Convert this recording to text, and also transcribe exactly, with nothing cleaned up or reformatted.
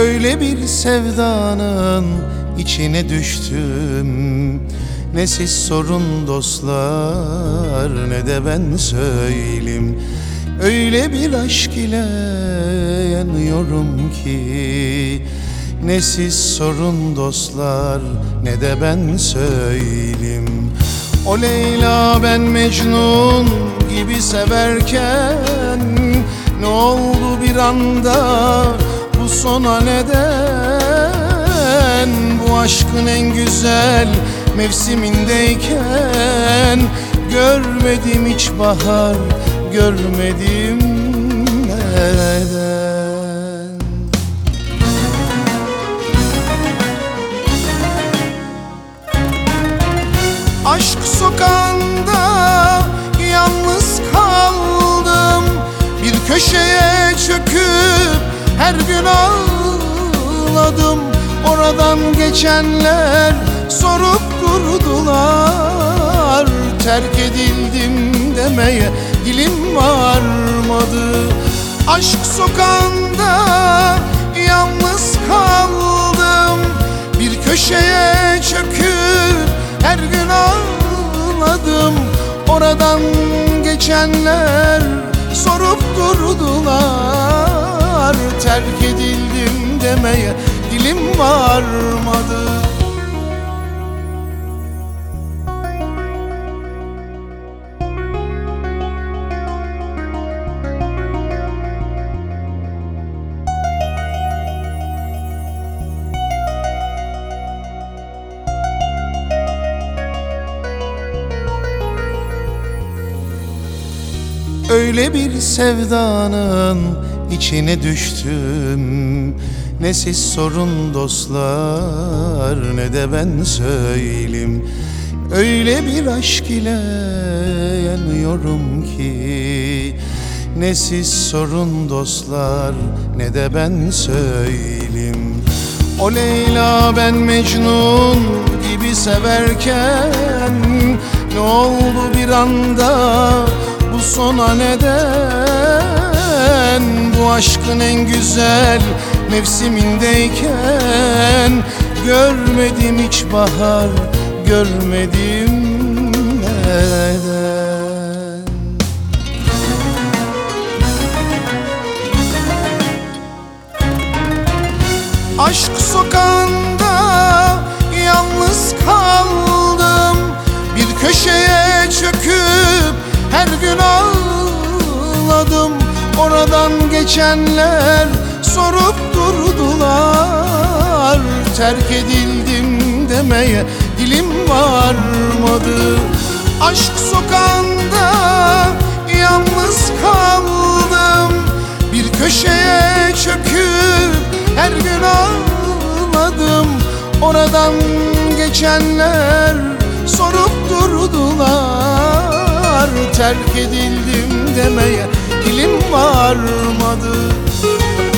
Öyle bir sevdanın içine düştüm, ne siz sorun dostlar ne de ben söyleyeyim. Öyle bir aşk ile yanıyorum ki, ne siz sorun dostlar ne de ben söyleyeyim. O Leyla ben Mecnun gibi severken, ne oldu bir anda bu sona neden? Bu aşkın en güzel mevsimindeyken, görmedim hiç bahar, görmedim neden? Aşk sokağında yalnız kaldım, bir köşeye çöküp her gün ağladım. Oradan geçenler sorup durdular, terk edildim demeye dilim varmadı. Aşk sokağında yalnız kaldım, bir köşeye çöküp her gün ağladım. Oradan geçenler sorup durdular, terk edildim demeye dilim varmadı. Öyle bir sevdanın içine düştüm, ne siz sorun dostlar ne de ben söyleyeyim. Öyle bir aşk ile yanıyorum ki, ne siz sorun dostlar ne de ben söyleyeyim. O Leyla ben Mecnun gibi severken, ne oldu bir anda bu sona neden? Bu aşkın en güzel mevsimindeyken, görmedim hiç bahar, görmedim neden? Aşk sokağında yalnız kaldım, bir köşeye çöküp her gün ağladım. Oradan geçenler sorup durdular, terk edildim demeye dilim varmadı. Aşk sokağında yalnız kaldım, bir köşeye çöküp her gün ağladım. Oradan geçenler sorup durdular, terk edildim demeye dilim varmadı.